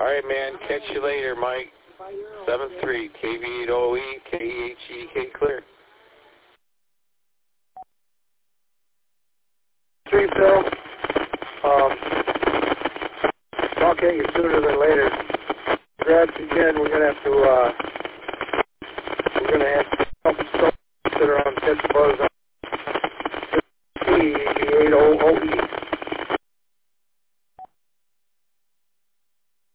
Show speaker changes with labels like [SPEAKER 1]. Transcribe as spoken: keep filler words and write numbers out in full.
[SPEAKER 1] All right, man. Catch you later, Mike. seven three, K V eight O E, K E H E K clear.
[SPEAKER 2] Three, Phil. Um, talking you sooner than later. Congrats again. We're gonna have to. Uh, we're gonna have to help that are on catch buzz on K E eight O E.